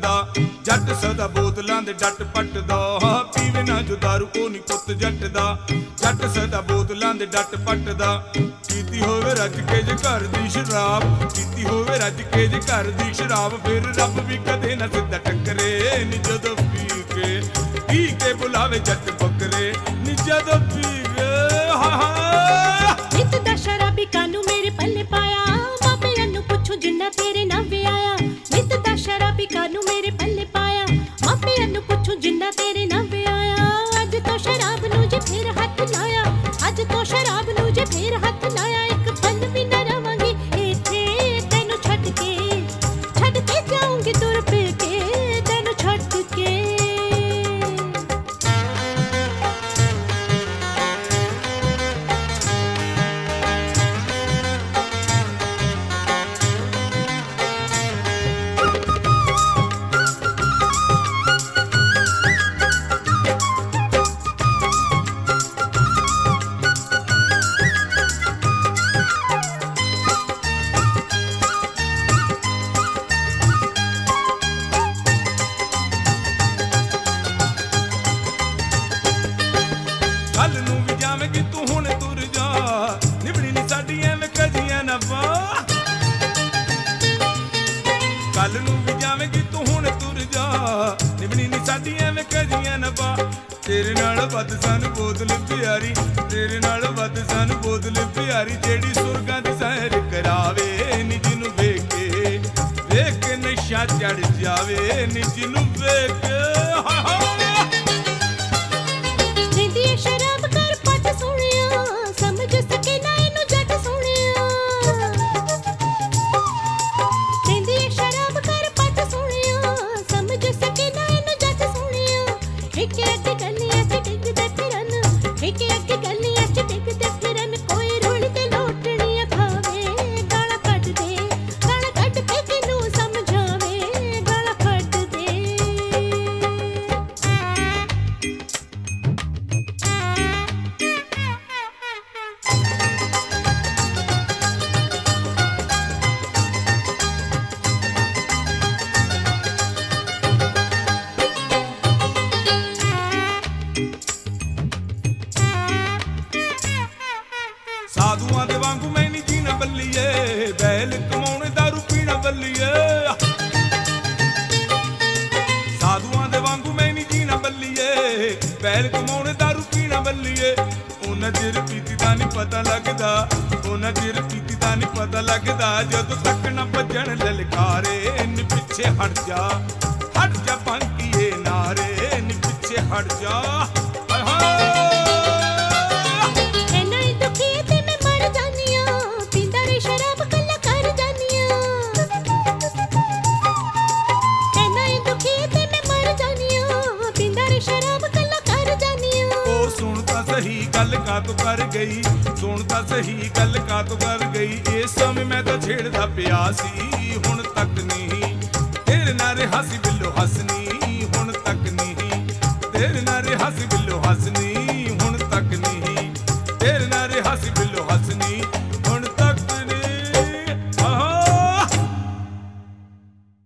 ਦਾ। ਜੱਟ ਸਦਾ ਬੋਤਲਾਂ ਦੇ ਡੱਟ ਪੱਟਦਾ, ਪੀਵੇ ਨਾ ਜੋ ਦਾਰੂ ਉਹ ਨੀ ਪੁੱਤ ਜੱਟ ਦਾ। ਜੱਟ ਸਦਾ ਬੋਤਲਾਂ ਦੇ ਡੱਟ ਪੱਟਦਾ, ਪੀਤੀ ਹੋਵੇ ਰੱਜ ਕੇ ਜੇ ਘਰ ਦੀ ਸ਼ਰਾਬ, ਪੀਤੀ ਹੋਵੇ ਰੱਜ ਕੇ ਜੇ ਘਰ ਦੀ ਸ਼ਰਾਬ। ਫਿਰ ਰੱਬ ਵੀ ਕਦੇ ਨਾ ਸਿੱਧਾ ਟੱਕਰੇ ਨੀ ਜਦੋਂ ਪੀ ਕੇ ਬੁਲਾਵੇ ਜੱਟ ਬੱਕਰੇ ਨੀ ਜਦੋਂ ਪੀ ਕੇ। ਨਿੱਤ ਦਾ ਸ਼ਰਾਬੀ ਕਾਨੂੰ ਮੇਰੇ ਪੱਲੇ ਪਾਇਆ, ਮਾਪਿਆਂ ਨੂੰ ਪੁੱਛੋ ਜਿੰਨਾ ਤੇਰੇ ਨਾਲ ਵਿਆਹਿਆ। ਨਿੱਤ ਦਾ ਸ਼ਰਾਬੀ ਕਾਨੂੰ ਮੇਰੇ ਪੱਲੇ ਪਾਇਆ, ਮਾਪਿਆਂ ਨੂੰ ਪੁੱਛੋ ਜਿੰਨਾ ਤੇਰੇ ਨਾਲ ਵਿਆਹਿਆ। ਅੱਜ ਤੋਂ ਸ਼ਰਾਬ ਨੂੰ ਜੇ ਫੇਰ ਹੱਥ ਲਾਇਆ, ਅੱਜ ਤੋਂ ਸ਼ਰਾਬ ਨੂੰ ਜੇ ਫੇਰ ਹੱਥ ਲਾਇਆ, ਇੱਕ ਪਲ ਵੀ ਨਾ ਰਵਾਂਗੀ ਇੱਥੇ ਤੈਨੂੰ ਛੱਡ ਕੇ ਜਾਊਂਗੀ ਤੁਰ ਪੇ ਕੇ ਤੈਨੂੰ ਛੱਡ ਕੇ। ਕੱਲ ਨੂੰ ਵੀ ਜਾਵੇਂਗੀ ਤੂੰ ਹੁਣ ਤੁਰ ਜਾ, ਨਿਭਣੀ ਨੀ ਸਾਡੀ ਐਵੇਂ ਕਜੀਆਂ ਨਾ ਪਾ। ਕੱਲ ਨੂੰ ਵੀ ਜਾਵੇਂਗੀ ਤੂੰ ਹੁਣ ਤੁਰ ਜਾ, ਨਿਭਣੀ ਨੀ ਸਾਡੀ ਐਵੇਂ ਕਜੀਆਂ ਨਾ ਪਾ। ਤੇਰੇ ਨਾਲ ਵੱਧ ਸਾਨੂੰ ਬੋਤਲ ਪਿਆਰੀ, ਤੇਰੇ ਨਾਲ ਵੱਧ ਸਾਨੂੰ ਬੋਤਲ ਪਿਆਰੀ, ਜਿਹੜੀ ਸੁਰਗਾਂ ਦੀ ਸੈਰ ਕਰਾਵੇ ਨੀ ਜਿਹਨੂੰ ਵੇਖ ਕੇ ਨਸ਼ਾ ਚੜ ਜਾਵੇ ਨੀ ਜਿਹਨੂੰ ਵੇਖ ਕੇ। ਸ਼ਰਾਬ ਕਰ ਪੱਟ ਸੋਹਣਿਆ, ਸਮਝ ਸਕੇ ਨਾ ਇਹਨੂੰ ਜੱਟ ਸੋਹਣਿਆ। ਕਹਿੰਦੀ ਸ਼ਰਾਬ ਕਰ ਪੱਟ ਸੋਹਣਿਆ, ਸਮਝ ਸਕੇ ਨਾ ਇਹਨੂੰ ਜੱਟ ਸੋਹਣਿਆ। ਇੱਕ ਅੱਗੇ ਗਲੀਆਂ 'ਚ ਡਿੱਗਦੇ ਫਿਰਨ, ਇੱਕ ਅੱਗੇ ਗਲੀਆਂ 'ਚ ਡਿੱਗਦੇ ਫਿਰਨ, ਕੋਈ ਰੋਲੀ ਤੇ ਲੋਟਣੀਆਂ ਖਾਵੇ, ਗਾਲਾਂ ਕੱਢ ਕੇ ਕਿਨੂੰ ਸਮਝਾਵੇ, ਗਾਲਾਂ ਕੱਢ ਦੇ। ਸਾਧੂਆਂ ਦੇ ਵਾਂਗੂ ਮੈਂ ਨੀ ਜੀਣਾ ਬੱਲੀਏ, ਬੈਲ ਕਮਾਉਣੇ ਦਾਰੂ ਪੀਣਾ ਬੱਲੀਏ। ਸਾਧੂਆਂ ਦੇ ਵਾਂਗੂ ਮੈਂ ਨੀ ਜੀਣਾ ਬੱਲੀਏ, ਬੈਲ ਕਮਾਉਣੇ ਦਾਰੂ ਪੀਣਾ ਬੱਲੀਏ। ਉਹਨਾਂ ਚਿਰ ਪੀਤੀ ਦਾ ਨੀ ਪਤਾ ਲੱਗਦਾ, ਉਹਨਾਂ ਚਿਰ ਪੀਤੀ ਦਾ ਨੀ ਪਤਾ ਲੱਗਦਾ, ਜਦੋਂ ਤੱਕ ਨਾ ਵੱਜਣ ਲਲਕਾਰੇ ਨੀ ਪਿੱਛੇ ਹਟ ਜਾ ਪੰਕੀਏ ਨਾਰੇ ਨੀ ਪਿੱਛੇ ਹਟ ਜਾ। ਸਹੀ ਗੱਲ ਕਾਤੋਂ ਕਰ ਗਈ, ਸੁਣ ਤਾਂ ਸਹੀ ਗੱਲ ਕਾਤੋਂ ਕਰ ਗਈ। ਇਸ ਸਮੇਂ ਮੈਂ ਤਾਂ ਛੇੜਦਾ ਪਿਆ ਸੀ, ਹੁਣ ਤੱਕ ਨਹੀਂ ਤੇਰੇ ਨਾਲ ਰਿਹਾ ਸੀ ਬਿੱਲੋ ਹੱਸਨੀ, ਹੁਣ ਤੱਕ ਨਹੀਂ ਤੇਰੇ ਨਾਲ ਰਿਹਾ ਸੀ ਬਿੱਲੋ ਹੱਸਨੀ, ਹੁਣ ਤੱਕ ਨਹੀਂ ਤੇਰੇ ਨਾਲ ਰਿਹਾ ਸੀ ਬਿੱਲੋ ਹੱਸਨੀ।